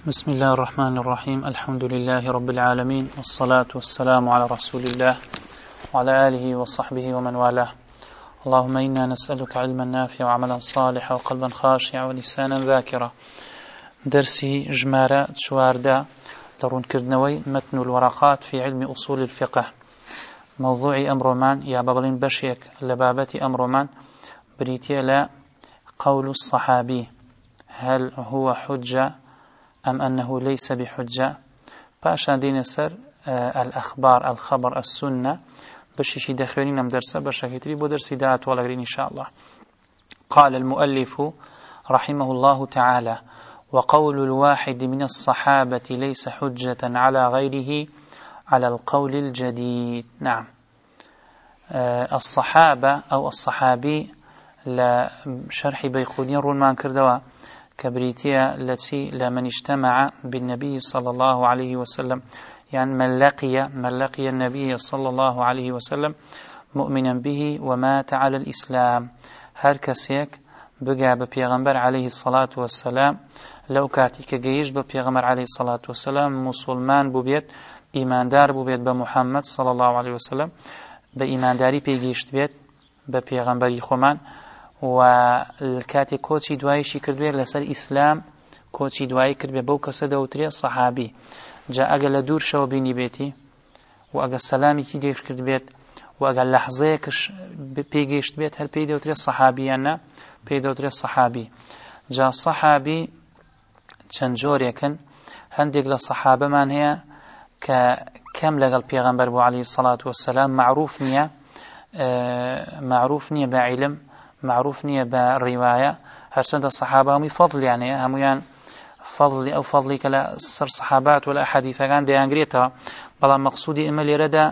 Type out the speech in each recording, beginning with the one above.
بسم الله الرحمن الرحيم. الحمد لله رب العالمين، والصلاة والسلام على رسول الله وعلى آله وصحبه ومن والاه. اللهم إنا نسألك علما نافعا وعملا صالحا وقلبا خاشعا ولسانا ذاكرا. درسي جمارة شواردا لرون كردنوي متن الورقات في علم أصول الفقه. موضوع أمرمان يا بابلين بشيك لبابة أمرمان بريتيا لا قول الصحابي هل هو حجة أم أنه ليس بحجة. باشا دين سر الأخبار الخبر السنة بشيشي دخلين نم درسة بشا كتري بو درسي دات والغرين إن شاء الله. قال المؤلف رحمه الله تعالى: وقول الواحد من الصحابة ليس حجة على غيره على القول الجديد. نعم، الصحابة أو الصحابي لشرح بيقودين رونمان كردوا كبريتيا التي لمن اجتمع بالنبي صلى الله عليه وسلم، يعني من لقي النبي صلى الله عليه وسلم مؤمنا به ومات على الإسلام. هر كسيك بقى ببيغمبر عليه الصلاة والسلام لو كاتيك جيش ببيغمبر عليه الصلاة والسلام مسلمان ببيت إيمان دار ببيت بمحمد صلى الله عليه وسلم بإيمان داري بيجيشت بيت ببيغمبر خمان والكاتي كوتشي دواي شكردوية لسر إسلام كوتشي دواي كربي بوكا سدوتري الصحابي جاء أقل دور شو بيني بيتي وأقل سلامي كي ديش كرد بيت وأقل لحظة كش بيجيشت بيت هل بيدوتري الصحابي أنا بيدوتري الصحابي جاء الصحابي چنجور يكن هندق للصحابة من هي كم لقل بيغمبر بو عليه الصلاة والسلام معروف نية بعلم، معروف نية بالرواية. هرسند الصحابة هم فضل، يعني هميان فضل أو فضلي كلا سر صحابات ولا حديث كان دي أنجريتها، بلا مقصودي إما لردا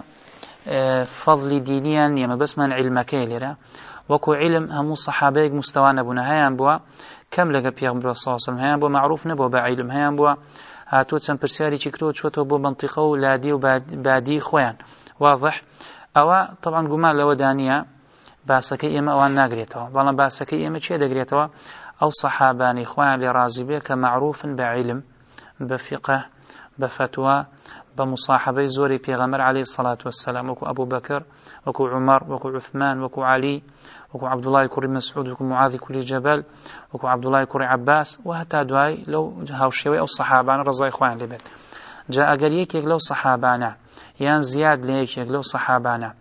فضل دينيا يما بس من علمك لرا وكو علم همو صحابيك مستوانا بنا هيان بوا كم لقى بيغمبر صلى الله عليه وسلم هيان بوا معروف نبوا بعلم هيان بوا هاتو تسن برسياري چكروت شوتو بو منطقة ولادي وبادي خوان واضح. أو طبعا قمال لو دانية باسكي إما أوان ناقريتوا، والله باسكي إما چه دقريتوا أو صحاباني إخوان لرازي بك معروف بعلم بفقه بفتوى بمصاحبة زوري بيغمر عليه الصلاة والسلام، وكو أبو بكر وكو عمر وكو عثمان وكو علي وكو عبد الله كوري مسعود وكو معاذ كوري جبل وكو عبد الله كوري عباس وهتا دواي لو هاوشيوي أو صحابان رضا إخوان لبيت. جاء قريك لو صحابانا يان زياد ليك لو صحابانا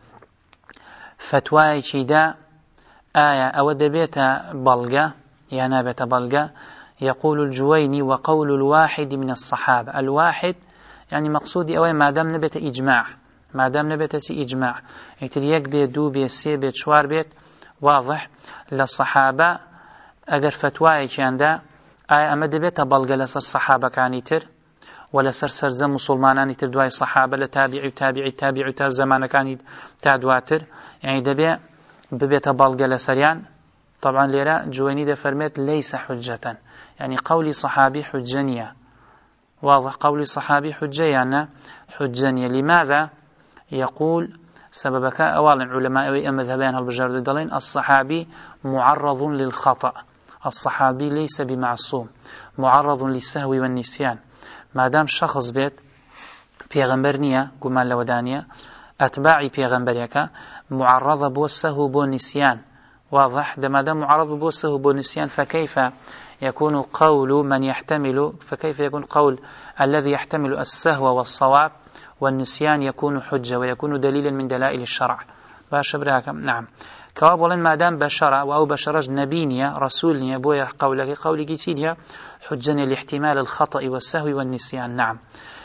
فتواي شيدا آية أو دبيت بلغة يعني بيت بلغة يقول الجويني: وقول الواحد من الصحابة. الواحد يعني مقصودي أوي ما دام نبت إجماع، ما دام نبت سي إجماع يك بيت دو بيت سي بيت شوار بيت واضح للصحابة. أجر فتواي كان آية أما دبيت بلغة لسر الصحابة كان يتر ولا سر زم مسلمانان يتر دواي صحابة لتابعي تا زمان كان تادواتر، يعني دبي ببيت بلغة لسريان. طبعا ليرا جويني ده فرمت ليس حجة، يعني قولي صحابي حجنية واضح، قولي صحابي حجة يعني حجنية. لماذا؟ يقول سببك أولا علماء مذهبين هالبجار دلين الصحابي معرض للخطأ، الصحابي ليس بمعصوم، معرض للسهو والنسيان. ما دام شخص بيت بيغمبرنية قمان لودانية أتباعي بيغمبريك معرضة بوسه بونسيان واضح. ما دام معرض بوسه بونسيان فكيف يكون قول من يحتمل، فكيف يكون قول الذي يحتمل السهو والصواب والنسيان يكون حجة ويكون دليلا من دلائل الشرع. باش براكم. نعم، كواب ولن ما دام بشرة أو بشرج نبينية رسولنية بويا قولك تينيا حجني لاحتمال الخطأ والسهو والنسيان. نعم،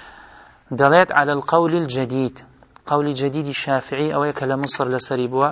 دلت على القول الجديد، قول جديد الشافعي أو كلام مصر لسريبوا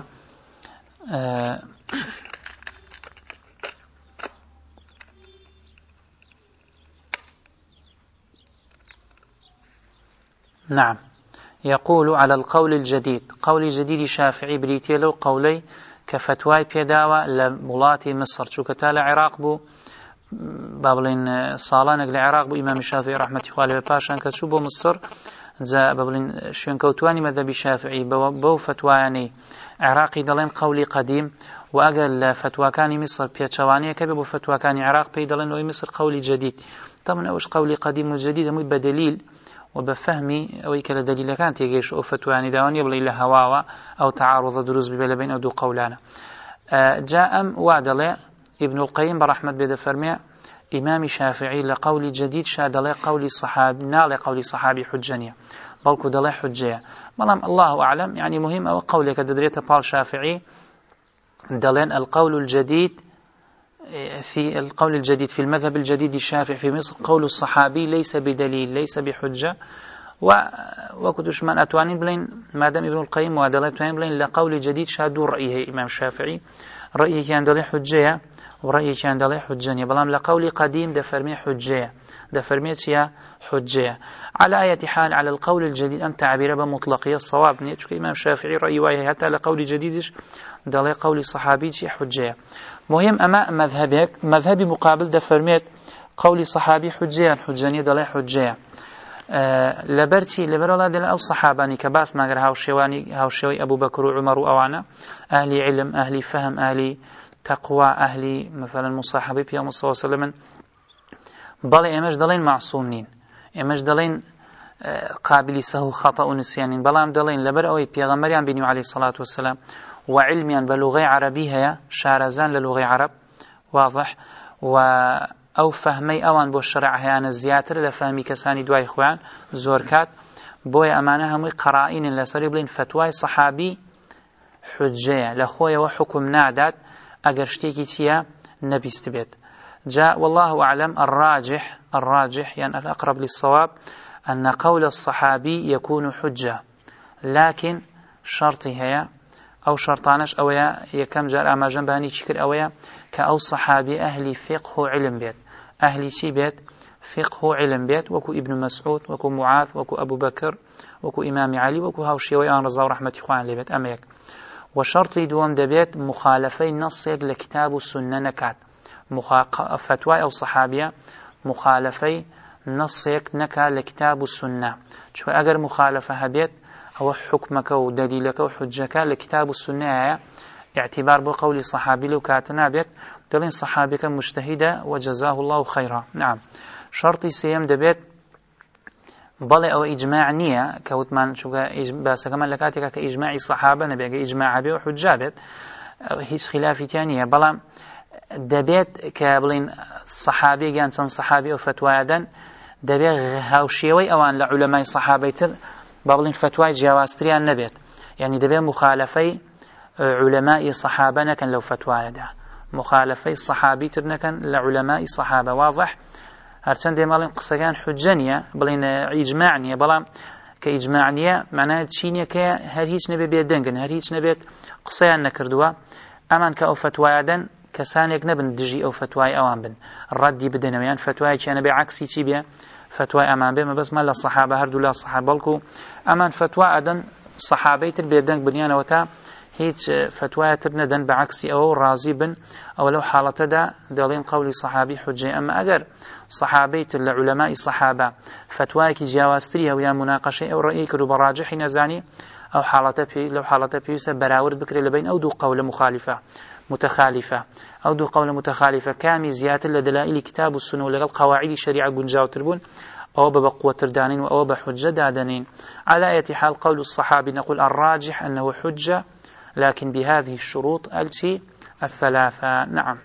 نعم، يقول على القول الجديد. قول جديد الشافعي بريتي له قولي كفتواي بيداوى لمولاتي مصر شو كتال عراق بو بابلين صالانك العراق بو إمام الشافعي رحمة الله باشان كتشو بو مصر جاء بابلين شوين كوتواني مذهب الشافعي بو فتواني عراقي دلين قولي قديم وأقل فتوى كان مصر بيتشوانية كبه بو فتوى كان عراق بيدلين ومصر قولي جديد طبعا أوش قولي قديم وجديد مو بدليل وبفهمي أو كلا دليل كانت يجيش أو فتواني داون يبلي إلى هواوا أو تعارض دروز بين أو دو قولانا. جاء وعدل ابن القيم برحمة بيد فرمي إمام شافعي لقول جديد شاد قول صحابي نال قول صحابي حجنية بلكو دلي حجية بلام الله أعلم يعني مهم أو قولك ددريته بال شافعي دلين القول الجديد في المذهب الجديد الشافعي في مصر قول الصحابي ليس بدليل ليس بحجة وكتش من أتوانين بلين ما دام ابن القيم وادلت بلين لقول جديد شادوا رأيه إمام شافعي رأيه كان دلي حجية ورأيه كان دلي حجنية بلام لقول قديم دفرمي حجية دفرميتها حجية على أي حال على القول الجديد أم تعبير بمطلقية الصواب نيتشك إمام شافعي رأيه وهي حتى لقول جديدش دلي قول صحابي حجية مهم أما مذهبي مقابل دفرميت قول صحابي حجية دلي حجية لبرتي لبر دل أو صحاباني كباس ما غير هاوشيوي أبو بكر وعمر وأوانا أهل علم أهل فهم أهل تقوى أهل مثلا مصاحبي في يوم صلى الله عليه وسلم بل إمش دلين معصومين إمش دلين قابل سهو خطأ ونسيان بلام دلين لبر أوي بيغمريان بنيو عليه الصلاة والسلام وعلميا بلغة عربية شارزان للغة عرب واضح أو فهمي أوان بو الشرع هيان الزياتر لفهمي كساني دواي خوان زوركات بويا أمانها مي قرائن لسري بلين فتواي صحابي حجية لخويا وحكم نادات أقرشتيكي تيا نبي استبيت جاء والله أعلم الراجح يعني الأقرب للصواب أن قول الصحابي يكون حجة لكن شرطي هي أو شرطانش أويا يكم جار أما جنباني شكر أويا كأو صحابي أهلي فقه علم بيت أهلي شي بيت فقه علم بيت وكو ابن مسعود وكو معاذ وكو أبو بكر وكو إمام علي وكو هاوشي ويان رضا ورحمة إخوان لبيت أميك وشرطي دوام دبيت مخالفي نصيق لكتاب والسنة نكات فتوى أو صحابية مخالفي نصيق نكا لكتاب والسنة شو أجر مخالفة هبيت أو حكمك ودليلك وحجك لكتاب السنة اعتبار بقول صحابي لو كاتنا بيت دلين صحابك مجتهدة وجزاه الله خيرا. نعم شرطي سيم دبيت بل أو إجماع نية كوتمان شو بس كمان لكاتك كإجماع الصحابة نبي إجماع به وحجة بيت هيج خلاف تانية بلا دبيت كابلين صحابي جان سن صحابي أو فتوى دبيت هاوشيوي أوان لعلماء صحابيتر بابلين فتوى جواستريان نبيت يعني دبيت مخالفي علماء صحابة نكن لو فتوى ده مخالفي الصحابي ترنكن لعلماء الصحابة واضح هرچند مالين قصيان حجنية بلين إجماعنية بلا كإجماعنية معناه تشينية كهر هيج نبي بيدنجن هر هيج نبي قصيان نكردوا أمان كأو فتوى دن كسانك نبن دجي أو فتوى أوان بن الردي بدنا يعني فتوى كان بعكسي شي بيا فتوى أمان بما بس ما للصحابة هردو لا صحابة بلكو أمان فتوى أدن صحابي تربيدنج بنيانا وتا هيج فتوى تبندن بعكسي أو راضي بن أو لو حالته دا دلين قولي صحابي حجة أما أجر صحابي لعلماء الصحابة فتوى كي جواستريها ويا مناقشة أو رأيك براجح نزاني أو حالته لو حالته بيوسف براورد بكري لبين أو دو قول متخالفة أو دو قول متخالفة كامي زيادة لدلائل كتاب السنة ولقى القواعد الشريعة جنجاو تربون أو بقوة تردانين أو بحجة دادنين على أي حال قول الصحابي نقول الراجح أنه حجة لكن بهذه الشروط التي الثلاثة. نعم.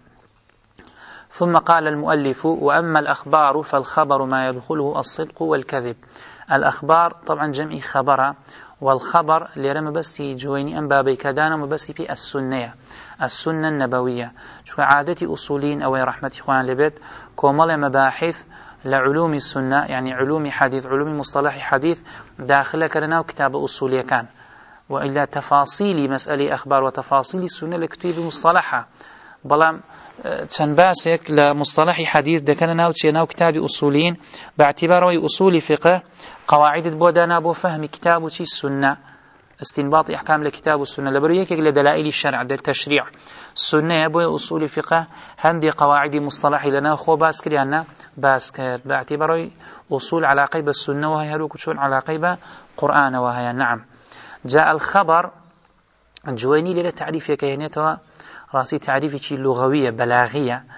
ثم قال المؤلف وأما الأخبار فالخبر ما يدخله الصدق والكذب. الأخبار طبعا جمع خبر والخبر لرم بستي جويني أن بابي كدانا مبستي في السنة النبوية شو عادتي أصولين أو رحمة إخوان لبيت كومل مباحث لعلوم السنة يعني علوم حديث علوم مصطلح حديث داخل كرنا وكتاب أصولي كان وإلا تفاصيل مسألة أخبار وتفاصيل السنة لكتب مصطلحة بلام تنباسك لمصطلح حديث دكنا وتشينا وكتاب أصولين باعتباره أصول فقه قواعد البودانا بو فهم كتاب وشي السنة استنباط أحكام لكتاب السنة لبريك لدلائل الشرع در تشريع السنة بو أصول فقه هندي قواعد مصطلح لنا خو باسكر يعني باسكر باعتباره أصول علاقة بالسنة وهي هلوك شون علاقة بالقرآن وهي. نعم. جاء الخبر جويني للا تعريف كيهنيتها راسي تعريف شيء لغوية بلاغية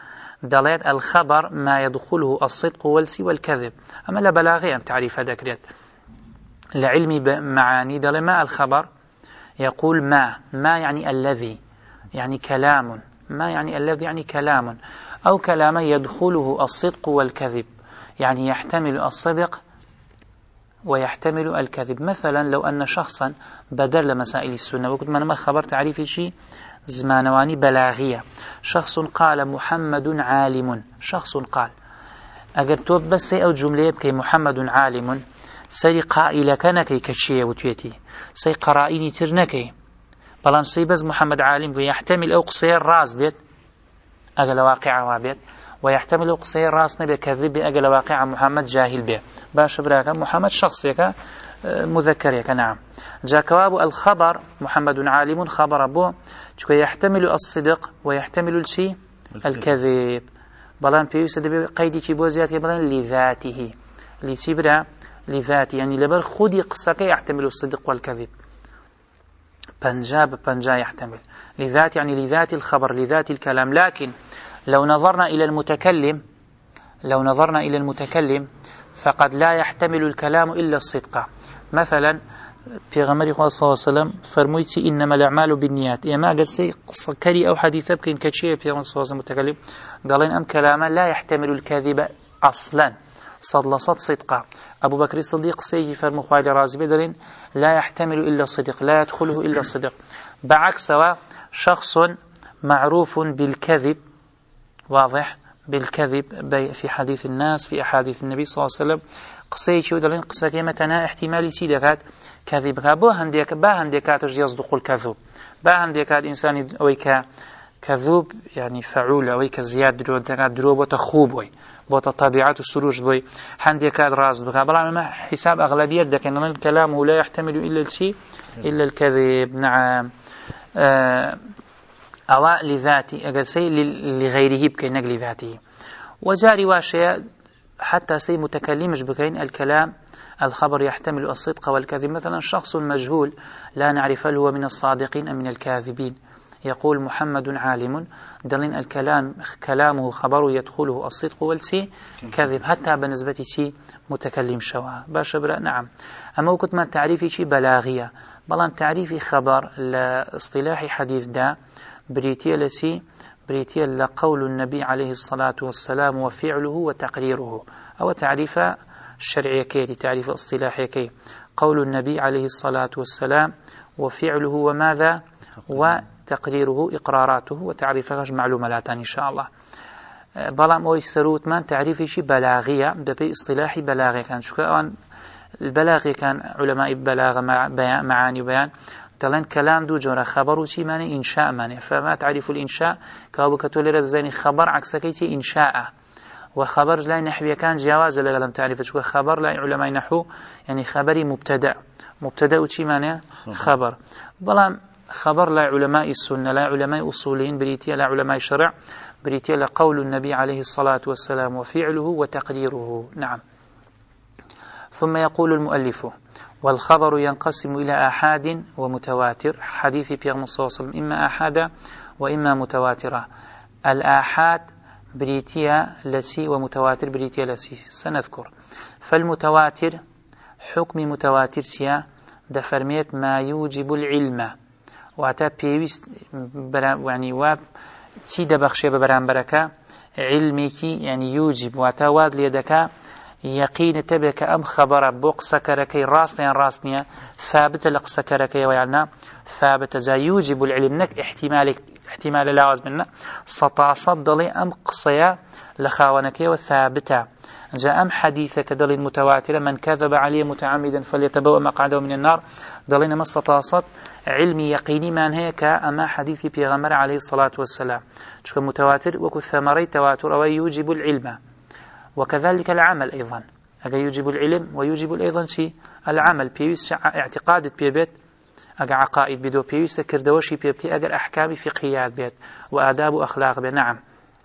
دليت الخبر ما يدخله الصدق والكذب. أما لا بلاغي أم تعريف هذا كريت لعلمي بمعاني دل ما الخبر يقول ما يعني الذي، يعني كلام، ما يعني الذي يعني كلام، أو كلام يدخله الصدق والكذب، يعني يحتمل الصدق ويحتمل الكذب. مثلا لو أن شخصا بدل مسائل السنة، وكنت ما خبر تعريفي شيء زمانواني بلاغية، شخص قال محمد عالم، شخص قال، أجر توب بس أو جملة بكي محمد عالم سي قائل كنكي كشيء وتيتي سي قرائني ترنكي بلان سي بس محمد عالم ويحتمل أو قصير راس بيت أجل واقع وابيت، ويحتمل أو قصير راس نبي كذب أجل واقع محمد جاهل به باش براك محمد شخصيك مذكريك. نعم. جاء جواب الخبر محمد عالم خبر أبوه يحتمل الصدق ويحتمل الشيء الكذب. بلان بيوسد بقيدي كيبوزيات بلان لذاته لتبرع لذاته، يعني لبر خودي قصك يحتمل الصدق والكذب. بنجا يحتمل لذات، يعني لذات الخبر لذات الكلام. لكن لو نظرنا إلى المتكلم فقد لا يحتمل الكلام إلا الصدق. مثلا في غمر صلى الله عليه وسلم فرميتي إنما الأعمال بالنيات، ما قلت قصة كري أو حديثة بكين كشيء في غمر صلى الله عليه وسلم متكلم قالين أم كلاما لا يحتمل الكذب أصلا صد صدقا. أبو بكر الصديق سيجي فرمو خوالي رازي بدلين لا يحتمل إلا الصدق، لا يدخله إلا الصدق. بعكس شخص معروف بالكذب، واضح بالكذب في حديث الناس في أحاديث النبي صلى الله عليه وسلم، قصيتي ودلين قصة كيمتنا احتمالي سيدكات كذبك باهندكاتش يصدق الكذوب، باهندكات إنسان أويك كذوب يعني فعول أويك زياد دروب وتخوب بوت طبيعة السروج بوي حندي كاد راس بك بلا ما حساب أغلبية ده كان الكلام لا يحتمل إلا الشيء إلا الكذب. نعم. أو لذاتي أجل سي لغيره بكين نقل ذاته. وجاري واشياء حتى سي متكلمش بكين الكلام الخبر يحتمل الصدق والكذب. مثلا شخص مجهول لا نعرف هل هو من الصادقين أم من الكاذبين، يقول محمد عالم دلين الكلام كلامه خبر يدخله الصدق والسي كذب، حتى بالنسبة شيء متكلم شواه باش برا. نعم. أما وكنت ما تعريفي شيء بلاغية، بلان تعريفي خبر لاصطلاح حديث دا بريتيا لقول النبي عليه الصلاة والسلام وفعله وتقريره، أو تعريف الشرعية كي تعريف اصطلاحي كي قول النبي عليه الصلاة والسلام وفعله وماذا وتقريره إقراراته وتعريفه معلوماتان إن شاء الله. بلام أو يسروت من تعريفي شي بلاغية دبي اصطلاحي بلاغي كان شو كان البلاغي كان علماء بلاغة معاني وبيان دلن كلام دو جورا خبر وشي معنى إنشاء معنى. فما تعرف الإنشاء كابوكتولي رزيني خبر عكسكيتي إنشاء، وخبر لا نحوي كان جواز لم تعرف شو خبر لا علماء نحو يعني خبري مبتدأ وشي معنى خبر. بلام خبر لا علماء السنة لا علماء أصولين بريتيا لا علماء الشرع بريتيا لقول النبي عليه الصلاة والسلام وفعله وتقريره. نعم. ثم يقول المؤلف والخبر ينقسم إلى آحاد ومتواتر. حديث بيغم صلى الله عليه وسلم إما آحادا وإما متواترة. الآحاد بريتيا لسي ومتواتر بريتيا لسي سنذكر. فالمتواتر حكم متواتر سيا دفرميت ما يوجب العلم واتا بيوست يعني واب تسيد بخشي ببران بركة علمك يعني يوجب واتا واد ليدك يقين تبك أم خبر بوق سكركي راسنيا ثابت لق سكركي ويعلنا ثابت زا يوجب العلم نك احتمال لاوز منا ستصدلي أم قصيا لخاونكي وثابتة. جاء أم حديثك دل متواترة من كذب عليه متعمدا فليتبوأ مقعده من النار دلنا ما ستصد علمي يقيني من هيك أما حديث بيغمر عليه الصلاة والسلام شو متواتر وكو ثمري تواتر أو يوجب العلم. وكذلك العمل أيضا أجا يوجب العلم ويوجب أيضا شيء العمل بيوس اعتقاد بيبت أجا عقائد بدو بيوس كردوشي بيبكي أجا أحكام فقهيات بيت وآداب وأخلاق بيت. نعم.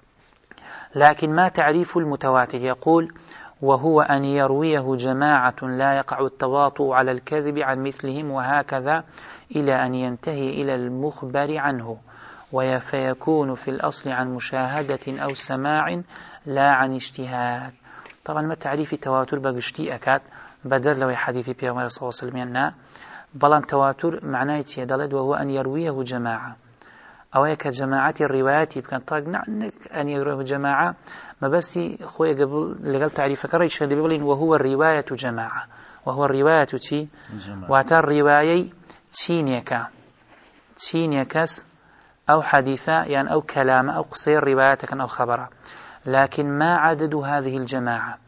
لكن ما تعريف المتواتر؟ يقول وهو أن يرويه جماعة لا يقع التواطؤ على الكذب عن مثلهم وهكذا إلى أن ينتهي إلى المخبر عنه. فيكون في الأصل عن مشاهدة أو سماع لا عن اجتهاد. طبعا ما تعريف تواتر بقشتي أكاد بدل لو حديث بيغمبر صلى الله عليه وسلم بلان تواتر معناه يدلد وهو أن يرويه جماعة أو كجماعة الروايات كان طاقنا أن يرويه جماعة ما بس خوي قبل لقال تعريف كريش اللي بيقولين وهو الرواية جماعة وهو الرواية تي واتر الرواية تشينيكاس أو حديثة يعني أو كلام أو قصير رواياتك أو خبرة. لكن ما عدد هذه الجماعة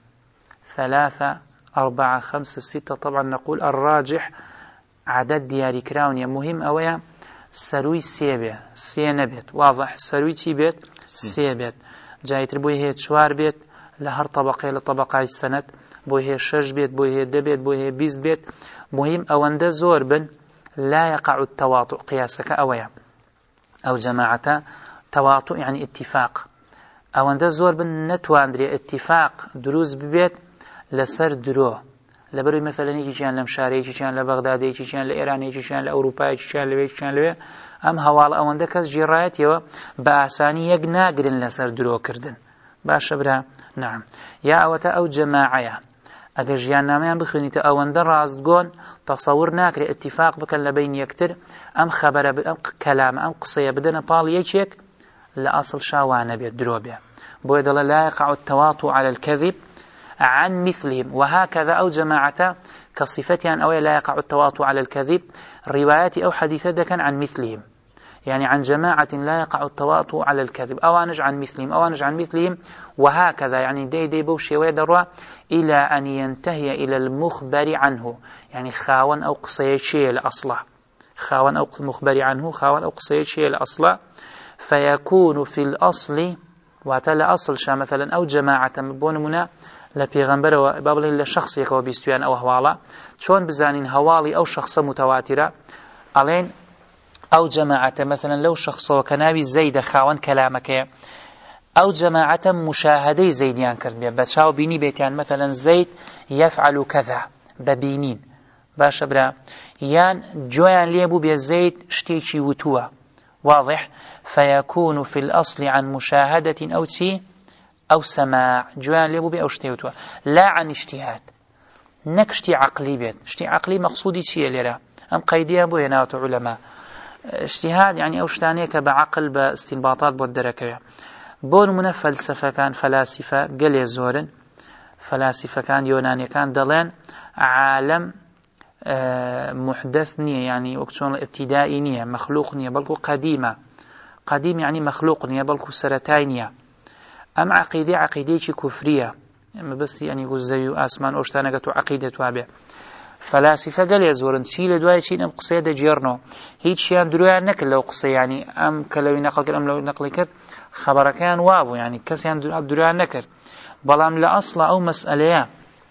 3 4 5 6 طبعا نقول الراجح عدد دياري كراونيا مهم أويا سروي سينبت واضح سروي تيبت سيبت جايتر بوي هي 4 بيت لهر طبقة لطبقة السنة بوي هي 6 بيت بوي هي 10 بيت بوي هي 20 بيت مهم أوند زور بن لا يقع التواطؤ قياسك أويا أو جماعة تواطؤ يعني اتفاق أوند زور بن نتواندري اتفاق دروز ببيت لسر درو لبروي مثلا يجي كان لمشاري يجي كان لبغداد يجي كان لإيران يجي كان لأوروبا يجي كان لبيت كان لبيت أم هوال أوند كاس جرايات يوا بأساني يجنا قرن لسر درو كردن باش برا نعم يا أوتا أو جماعة أجا جيان ناميان بخونيت أوند راست قون تصور ناكري اتفاق بكن لبين يكتر أم خبر أم كلام أم قصية بدنا بال يجيك لأصل شاوانه بيت دروبيا بويد لا يقع التواطؤ على الكذب عن مثلهم. وهكذا أو جماعة كصفتها أو لا يقع التواطؤ على الكذب روايات أو حديثة عن مثلهم يعني عن جماعة لا يقع التواطؤ على الكذب أوانج عن مثلهم أوانج عن مثلهم وهكذا يعني دي بوشي ويدروا إلى أن ينتهي إلى المخبر عنه يعني خاون أو قصية شيء لأصله خاون أو مخبر عنه خاون أو قصية شيء لأصله فيكون في الأصل واتل أصل شا مثلا أو جماعة مبون منا لبيغمبر وبابلين لشخص يكو بيستويان أو هوالا شون بزانين هوالي أو شخص متواترة ألين أو جماعة مثلا لو شخص وكنابي زيد خاون كلامك أو جماعة مشاهدي زيديان كرد بيا بتشاو بيني بيتيان مثلا زيد يفعل كذا ببينين باش برا يان جوان ليبو بيا زيد شتيشي وتوا واضح فيكون في الأصل عن مشاهدة أو تي أو سماع جوان ليبو بيا أو شتيوتوا لا عن اجتهاد نكشتي عقلي بيت اشتي عقلي مقصودي شيء لرا أم قيديا بو يناوت علماء اجتهاد يعني أو شتانيك بعقل باستنباطات بودركة بون من فلسفة كان فلاسفة قل زورن فلاسفة كان يوناني كان دلين عالم محدث نية يعني وقتون ابتدائي نية مخلوق نية بلكو قديم يعني مخلوق نية بلكو سرتاي نية أم عقيدة كفرية أما بس يعني يقول زي آسمان أوشتانقة عقيدة وابع فلاسفة قال يزورن شي لدواي شي نم قصية جيرنو هيت شيان درويا نكل لو قصية يعني أم كلو نقل كر أم لو نقل كر خبر كان وابو يعني كسيان درويا نكر بلام لأصل أو مسألة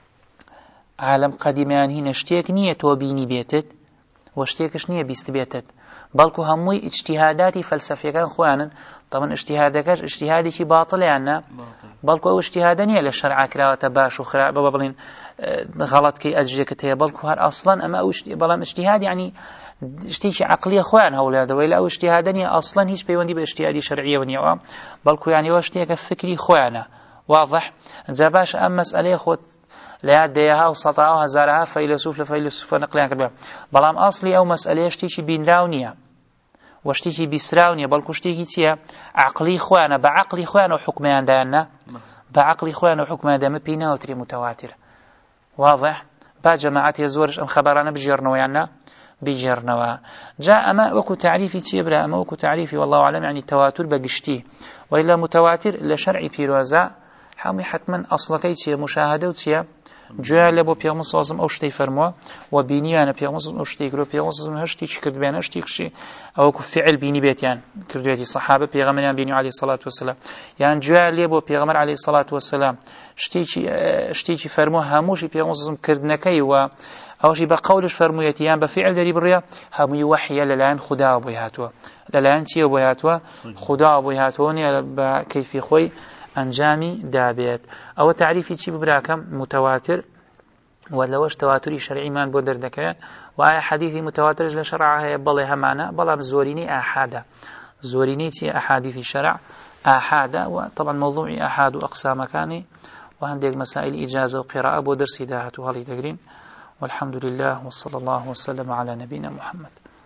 عالم قديمان هنا اشتيك نية توبيني بيتت واشتيكش نية بيست بيتت بلكو هموي اجتهاداتي فلسفية كان خوانا طبعا اجتهادي باطل يعني بلكو او اجتهادني للشرع كراوة باش وخراء بابلين غلط كي أجيك تيه بلكو هر أصلا أما او بلام اجتهاد يعني اشتيشي عقلية خوان هولاده وإلا او اجتهادني أصلا هيش بيوندي باجتهادي شرعية ونيوام بلكو يعني واشتيك فكري خوانا واضح زباش أم مسألة خوت لا يديها وسطاها هزارها فيلسوف نقليان كبير بلام أصلي أو مسألة اشتيشي بين راونية واشتيشي بيسراونية بلكو اشتيشي تيه عقلي خوانا بعقلي خوانا وحكمان دانا بعقلي خوانا وحكمان دانا بينا وتري متواتر واضح با جماعة يزورش أم خبرانا بجرنوا جاء أما وكو تعريفي تيبرا أما وكو تعريفي والله أعلم يعني التواتر بقشتيه وإلا متواتر لشرعي بيروزا حامي حتما أصلكي تيه مشاهدة وتيه جوال لبو بيغمص صازم أو شتي فرموا وبيني أنا بيغمص أو شتي كرو بيغمص هشتي كرد بين هشتي كشي أو كفعل بيني بيت يعني كردويتي الصحابة بيغمر بيني عليه الصلاة والسلام يعني جوال لبو بيغمر عليه الصلاة والسلام شتي فرموا هموش بيغمص صازم كردنكي و أو شيء بقولش فرمويتي يعني بفعل دري بريا هم يوحي للآن خدا أبويهاتوا للآن تي أبويهاتوا خدا أبويهاتوني بكيف خوي أنجامي دابيت أو تعريفي تشي ببراكم متواتر ولوش تواتري شرعي مان بودر دكيان وآية حديثي متواتر لشرعها يبالي همانا بلا بزوريني آحادا زورينيتي أحاديث الشرع آحاد، وطبعا موضوع آحاد وأقسام كاني وهنديك مسائل إجازة وقراءة بودرسي داهت وهالي تقرين. والحمد لله وصلى الله وسلم على نبينا محمد.